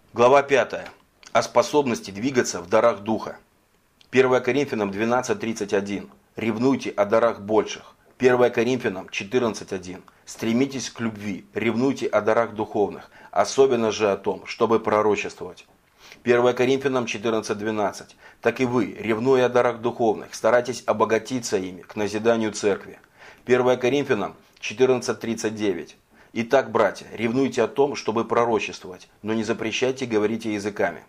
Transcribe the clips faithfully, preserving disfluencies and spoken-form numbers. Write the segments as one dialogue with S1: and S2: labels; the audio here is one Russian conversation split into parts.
S1: Глава пятая. О способности двигаться в дарах Духа. первое Коринфянам двенадцать тридцать один. Ревнуйте о дарах больших. первое Коринфянам четырнадцать один. Стремитесь к любви, ревнуйте о дарах духовных, особенно же о том, чтобы пророчествовать. первое Коринфянам четырнадцать двенадцать. Так и вы, ревнуя о дарах духовных, старайтесь обогатиться ими к назиданию церкви. первое Коринфянам четырнадцать тридцать девять. Итак, братья, ревнуйте о том, чтобы пророчествовать, но не запрещайте говорить языками.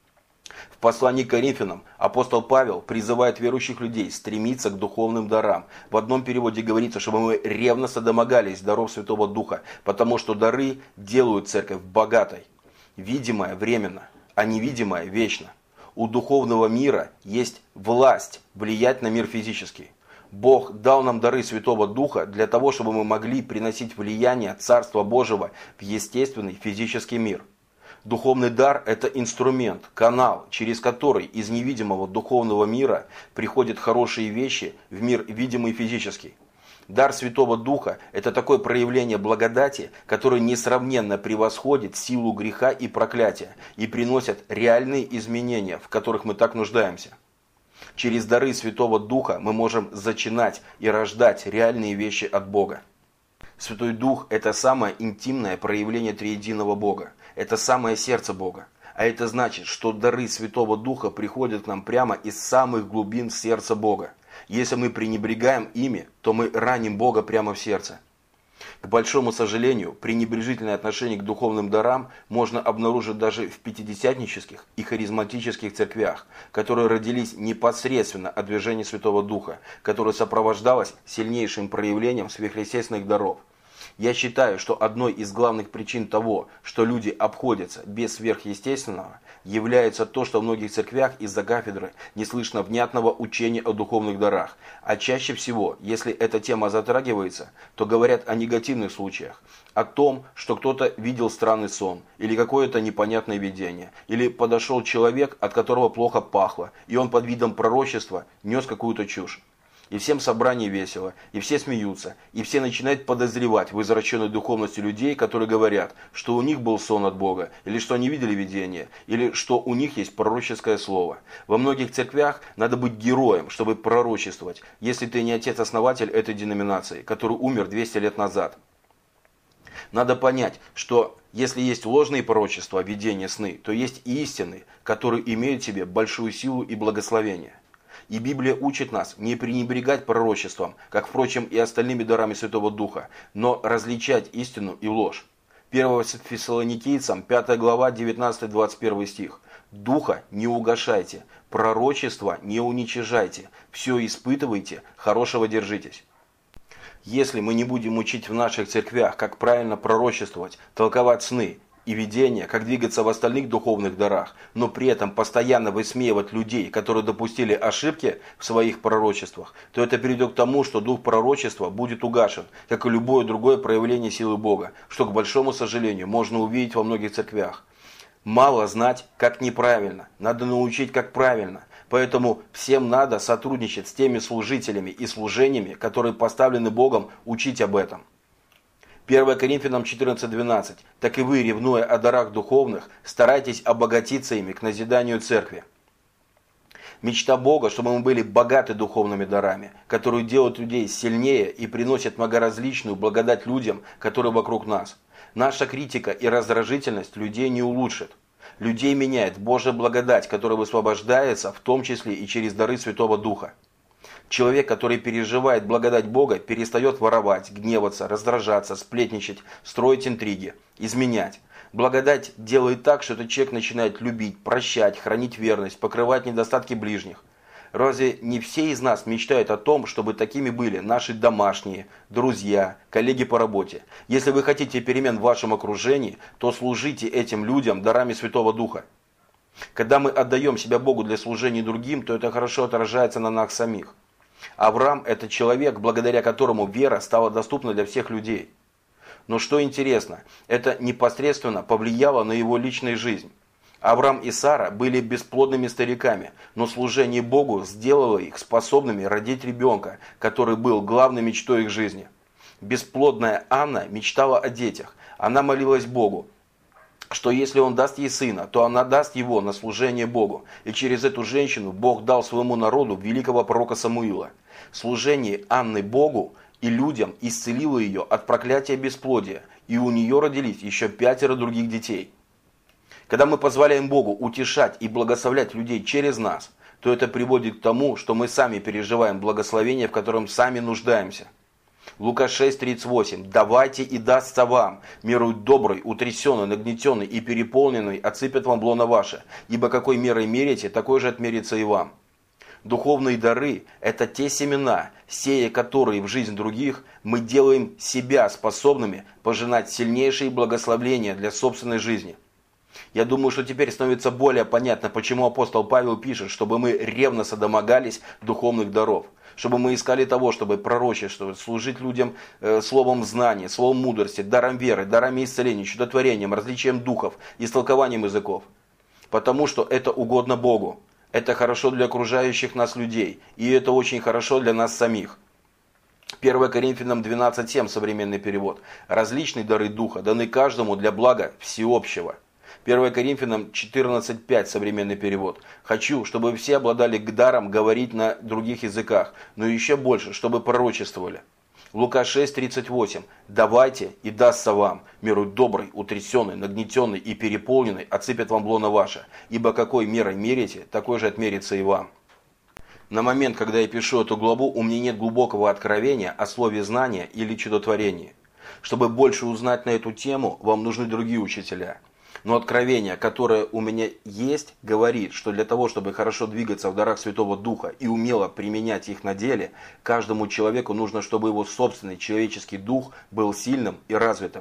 S1: В послании к Коринфянам апостол Павел призывает верующих людей стремиться к духовным дарам. В одном переводе говорится, чтобы мы ревностно домогались даров Святого Духа, потому что дары делают церковь богатой. Видимое временно, а невидимое вечно. У духовного мира есть власть влиять на мир физический. Бог дал нам дары Святого Духа для того, чтобы мы могли приносить влияние Царства Божьего в естественный физический мир. Духовный дар – это инструмент, канал, через который из невидимого духовного мира приходят хорошие вещи в мир видимый физический. Дар Святого Духа – это такое проявление благодати, которое несравненно превосходит силу греха и проклятия и приносит реальные изменения, в которых мы так нуждаемся. Через дары Святого Духа мы можем зачинать и рождать реальные вещи от Бога. Святой Дух – это самое интимное проявление триединого Бога. Это самое сердце Бога. А это значит, что дары Святого Духа приходят к нам прямо из самых глубин сердца Бога. Если мы пренебрегаем ими, то мы раним Бога прямо в сердце. К большому сожалению, пренебрежительное отношение к духовным дарам можно обнаружить даже в пятидесятнических и харизматических церквях, которые родились непосредственно от движения Святого Духа, которое сопровождалось сильнейшим проявлением сверхъестественных даров. Я считаю, что одной из главных причин того, что люди обходятся без сверхъестественного, является то, что в многих церквях из-за кафедры не слышно внятного учения о духовных дарах. А чаще всего, если эта тема затрагивается, то говорят о негативных случаях. О том, что кто-то видел странный сон, или какое-то непонятное видение, или подошел человек, от которого плохо пахло, и он под видом пророчества нес какую-то чушь. И всем в собрании весело, и все смеются, и все начинают подозревать в извращенной духовности людей, которые говорят, что у них был сон от Бога, или что они видели видение, или что у них есть пророческое слово. Во многих церквях надо быть героем, чтобы пророчествовать, если ты не отец-основатель этой деноминации, который умер двести лет назад. Надо понять, что если есть ложные пророчества, видения, сны, то есть и истины, которые имеют в себе большую силу и благословение. И Библия учит нас не пренебрегать пророчеством, как, впрочем, и остальными дарами Святого Духа, но различать истину и ложь. первое Фессалоникийцам, пятая глава, девятнадцатый двадцать первый стих. «Духа не угашайте, пророчества не уничижайте, все испытывайте, хорошего держитесь». Если мы не будем учить в наших церквях, как правильно пророчествовать, толковать сны и видения, как двигаться в остальных духовных дарах, но при этом постоянно высмеивать людей, которые допустили ошибки в своих пророчествах, то это приведет к тому, что дух пророчества будет угашен, как и любое другое проявление силы Бога, что, к большому сожалению, можно увидеть во многих церквях. Мало знать, как неправильно, надо научить, как правильно. Поэтому всем надо сотрудничать с теми служителями и служениями, которые поставлены Богом учить об этом. первое Коринфянам четырнадцать двенадцать. Так и вы, ревнуя о дарах духовных, старайтесь обогатиться ими к назиданию церкви. Мечта Бога, чтобы мы были богаты духовными дарами, которые делают людей сильнее и приносят многоразличную благодать людям, которые вокруг нас. Наша критика и раздражительность людей не улучшит. Людей меняет Божья благодать, которая высвобождается, в том числе и через дары Святого Духа. Человек, который переживает благодать Бога, перестает воровать, гневаться, раздражаться, сплетничать, строить интриги, изменять. Благодать делает так, что этот человек начинает любить, прощать, хранить верность, покрывать недостатки ближних. Разве не все из нас мечтают о том, чтобы такими были наши домашние, друзья, коллеги по работе? Если вы хотите перемен в вашем окружении, то служите этим людям дарами Святого Духа. Когда мы отдаем себя Богу для служения другим, то это хорошо отражается на нас самих. Авраам – это человек, благодаря которому вера стала доступна для всех людей. Но что интересно, это непосредственно повлияло на его личную жизнь. Авраам и Сара были бесплодными стариками, но служение Богу сделало их способными родить ребенка, который был главной мечтой их жизни. Бесплодная Анна мечтала о детях. Она молилась Богу: что если он даст ей сына, то она даст его на служение Богу. И через эту женщину Бог дал своему народу великого пророка Самуила. Служение Анны Богу и людям исцелило ее от проклятия бесплодия, и у нее родились еще пятеро других детей. Когда мы позволяем Богу утешать и благословлять людей через нас, то это приводит к тому, что мы сами переживаем благословение, в котором сами нуждаемся. Лука шесть тридцать восемь. «Давайте и дастся вам, миру добрый, утрясенный, нагнетенный и переполненный отсыпят вам лоно ваше, ибо какой мерой мерите, такой же отмерится и вам». Духовные дары – это те семена, сея которые в жизнь других, мы делаем себя способными пожинать сильнейшие благословения для собственной жизни. Я думаю, что теперь становится более понятно, почему апостол Павел пишет, чтобы мы ревностно домогались духовных даров, чтобы мы искали того, чтобы пророчествовать, служить людям э, словом знания, словом мудрости, даром веры, дарами исцеления, чудотворением, различием духов, истолкованием языков. Потому что это угодно Богу, это хорошо для окружающих нас людей, и это очень хорошо для нас самих. первое Коринфянам двенадцать семь, современный перевод. «Различные дары Духа даны каждому для блага всеобщего». первое Коринфянам четырнадцать пять, современный перевод. «Хочу, чтобы все обладали даром говорить на других языках, но еще больше, чтобы пророчествовали». Лука шесть тридцать восемь. «Давайте, и дастся вам, миру добрый, утрясенный, нагнетенный и переполненный, отсыпят вам лоно ваше, ибо какой мерой мерите, такой же отмерится и вам». На момент, когда я пишу эту главу, у меня нет глубокого откровения о слове знания или чудотворении. Чтобы больше узнать на эту тему, вам нужны другие учителя. Но откровение, которое у меня есть, говорит, что для того, чтобы хорошо двигаться в дарах Святого Духа и умело применять их на деле, каждому человеку нужно, чтобы его собственный человеческий дух был сильным и развитым.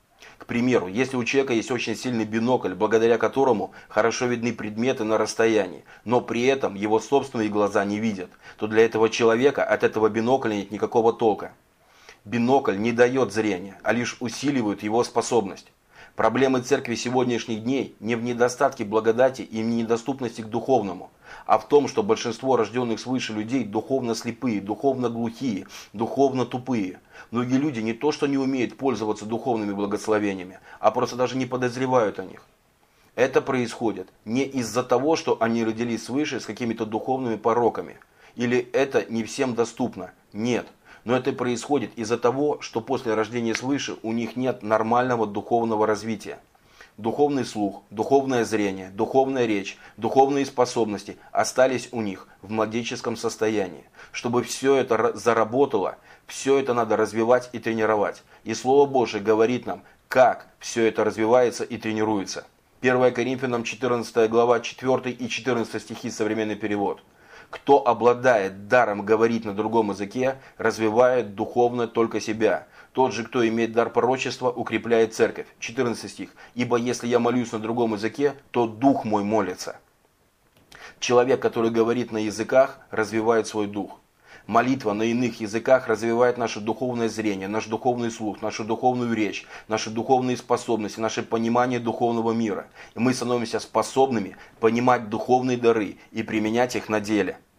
S1: К примеру, если у человека есть очень сильный бинокль, благодаря которому хорошо видны предметы на расстоянии, но при этом его собственные глаза не видят, то для этого человека от этого бинокля нет никакого толка. Бинокль не дает зрения, а лишь усиливает его способность. Проблемы церкви сегодняшних дней не в недостатке благодати и в недоступности к духовному, а в том, что большинство рожденных свыше людей духовно слепые, духовно глухие, духовно тупые. Многие люди не то что не умеют пользоваться духовными благословениями, а просто даже не подозревают о них. Это происходит не из-за того, что они родились свыше с какими-то духовными пороками, или это не всем доступно. Нет. Но это происходит из-за того, что после рождения свыше у них нет нормального духовного развития. Духовный слух, духовное зрение, духовная речь, духовные способности остались у них в младенческом состоянии. Чтобы все это заработало, все это надо развивать и тренировать. И Слово Божие говорит нам, как все это развивается и тренируется. первое Коринфянам четырнадцатая глава, четвёртый и четырнадцатый стихи, современный перевод. «Кто обладает даром говорить на другом языке, развивает духовно только себя. Тот же, кто имеет дар пророчества, укрепляет церковь». четырнадцатый стих. «Ибо если я молюсь на другом языке, то дух мой молится». Человек, который говорит на языках, развивает свой дух. Молитва на иных языках развивает наше духовное зрение, наш духовный слух, нашу духовную речь, наши духовные способности, наше понимание духовного мира. И мы становимся способными понимать духовные дары и применять их на деле.